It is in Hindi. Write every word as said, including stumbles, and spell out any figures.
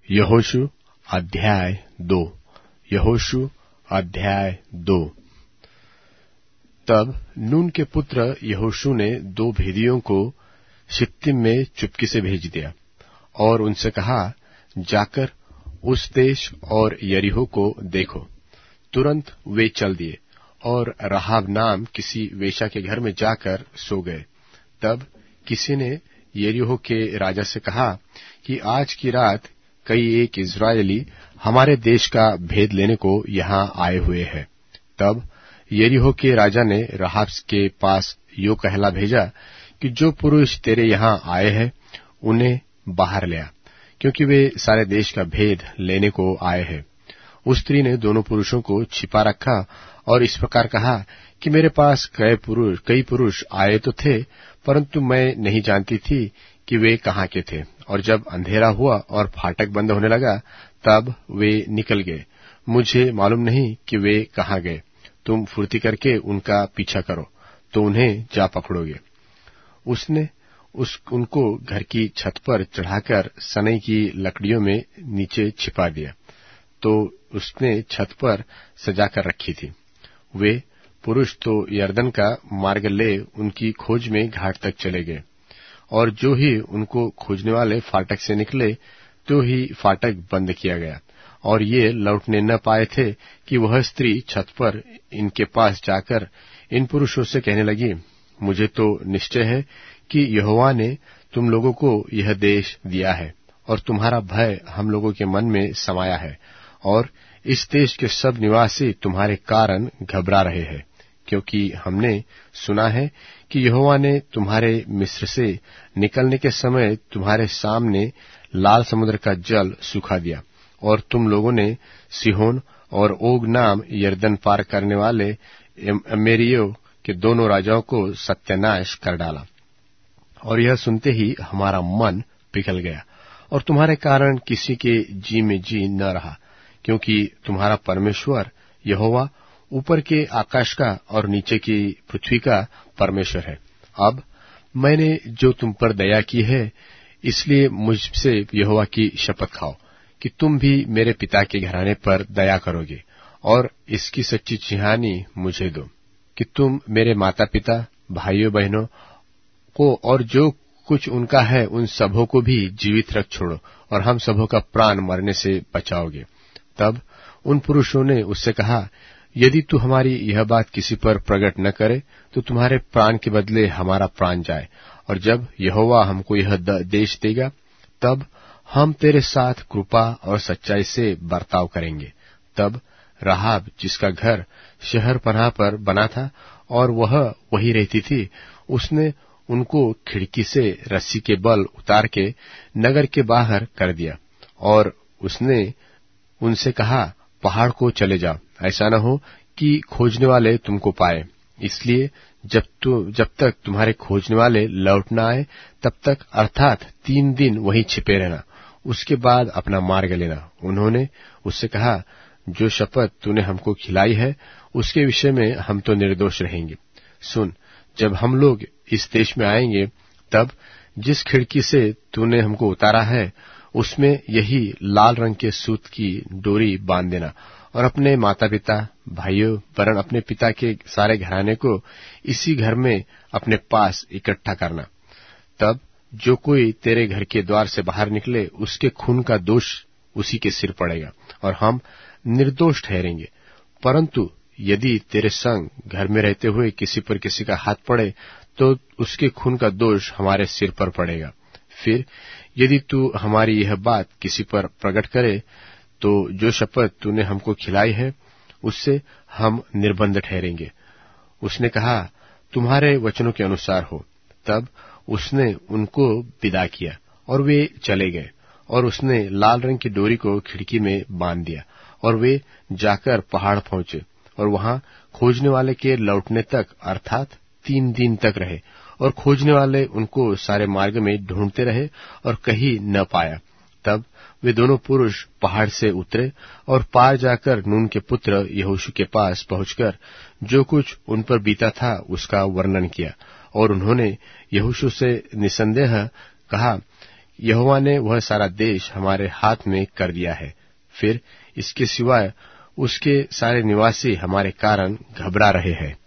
यहोशू अध्याय दो। यहोशू अध्याय दो। तब नून के पुत्र यहोशू ने दो भेदियों को शित्तीम में चुपके से भेज दिया और उनसे कहा, जाकर उस देश और यरीहो को देखो। तुरंत वे चल दिए और राहाब नाम किसी वेश्या के घर में जाकर सो गए। तब किसी ने यरीहो के राजा से कहा कि आज की रात कई एक इस्राएली हमारे देश का भेद लेने को यहाँ आए हुए हैं। तब यरीहो के राजा ने राहाब के पास यो कहला भेजा कि जो पुरुष तेरे यहाँ आए हैं उन्हें बाहर ले आ, क्योंकि वे सारे देश का भेद लेने को आए हैं। उस स्त्री ने दोनों पुरुषों को छिपा रखा और इस प्रकार कहा कि मेरे पास कई पुरुष कई पुरुष आए तो थे, परंतु मैं नहीं जानती थी कि वे कहाँ के थे। और जब अंधेरा हुआ और फाटक बंद होने लगा तब वे निकल गए। मुझे मालूम नहीं कि वे कहाँ गए। तुम फुर्ती करके उनका पीछा करो तो उन्हें जा पकड़ोगे। उसने उस उनको घर की छत पर चढ़ाकर सनई की लकड़ियों में नीचे छिपा दिया, तो उसने छत पर सजाकर रखी थी। वे पुरुष तो यरदन का मार्ग ले उनकी खोज में घाट तक चले गए, और जो ही उनको खोजने वाले फाटक से निकले तो ही फाटक बंद किया गया, और ये लौटने न पाए थे कि वह स्त्री छत पर इनके पास जाकर इन पुरुषों से कहने लगी, मुझे तो निश्चय है कि यहोवा ने तुम लोगों को यह देश दिया है, और तुम्हारा भय हम लोगों के मन में समाया है, और इस देश के सब निवासी तुम्हारे कारण घबरा रहे हैं, क्योंकि हमने सुना है कि यहोवा ने तुम्हारे मिस्र से निकलने के समय तुम्हारे सामने लाल समुद्र का जल सूखा दिया, और तुम लोगों ने सिहोन और ओग नाम यरदन पार करने वाले अमेरियों के दोनों राजाओं को सत्यानाश कर डाला। और यह सुनते ही हमारा मन पिघल गया, और तुम्हारे कारण किसी के जी में जी न रहा, क्योंकि तुम्हारा परमेश्वर यहोवा ऊपर के आकाश का और नीचे की पृथ्वी का परमेश्वर है। अब मैंने जो तुम पर दया की है, इसलिए मुझसे यहोवा की शपथ खाओ कि तुम भी मेरे पिता के घराने पर दया करोगे, और इसकी सच्ची चिहानी मुझे दो कि तुम मेरे माता पिता, भाइयों बहनों को और जो कुछ उनका है उन सबों को भी जीवित रख छोड़ो, और हम सबों का प्राण मरने से बचाओगे। तब उन पुरुषों ने उससे कहा, यदि तू हमारी यह बात किसी पर प्रकट न करे तो तुम्हारे प्राण के बदले हमारा प्राण जाए, और जब यहोवा हमको यह देश देगा तब हम तेरे साथ कृपा और सच्चाई से बर्ताव करेंगे। तब राहाब, जिसका घर शहर पनाह पर बना था और वह वही रहती थी, उसने उनको खिड़की से रस्सी के बल उतार के नगर के बाहर कर दिया, और उसने उनसे कहा, पहाड़ को चले जाओ, ऐसा न हो कि खोजने वाले तुमको पाए। इसलिए जब तु, जब तक तुम्हारे खोजने वाले लौट न आए तब तक, अर्थात तीन दिन वहीं छिपे रहना, उसके बाद अपना मार्ग लेना। उन्होंने उससे कहा, जो शपथ तूने हमको खिलाई है उसके विषय में हम तो निर्दोष रहेंगे। सुन, जब हम लोग इस देश में आएंगे तब जिस खिड़की से तूने हमको उतारा है उसमें यही लाल रंग के सूत की डोरी बांध देना, और अपने माता पिता, भाइयों वरन अपने पिता के सारे घराने को इसी घर में अपने पास इकट्ठा करना। तब जो कोई तेरे घर के द्वार से बाहर निकले उसके खून का दोष उसी के सिर पड़ेगा, और हम निर्दोष ठहरेंगे। परंतु यदि तेरे संग घर में रहते हुए किसी पर किसी का हाथ पड़े तो उसके खून का दोष हमारे सिर पर पड़ेगा। फिर यदि तू हमारी यह बात किसी पर प्रकट करे तो जो शपथ तूने हमको खिलाई है उससे हम निर्बंध ठहरेंगे। उसने कहा, तुम्हारे वचनों के अनुसार हो। तब उसने उनको विदा किया और वे चले गए, और उसने लाल रंग की डोरी को खिड़की में बांध दिया, और वे जाकर पहाड़ पहुंचे और वहां खोजने वाले के लौटने तक, अर्थात तीन दिन तक रहे, और खोजने वाले उनको सारे मार्ग में ढूंढते रहे और कहीं न पाया। तब वे दोनों पुरुष पहाड़ से उतरे और पार जाकर नून के पुत्र यहोशू के पास पहुंचकर जो कुछ उन पर बीता था उसका वर्णन किया, और उन्होंने यहोशू से निसंदेह कहा यहोवा ने वह सारा देश हमारे हाथ में कर दिया है। फिर इसके सिवाय उसके सारे निवासी हमारे कारण घबरा रहे हैं।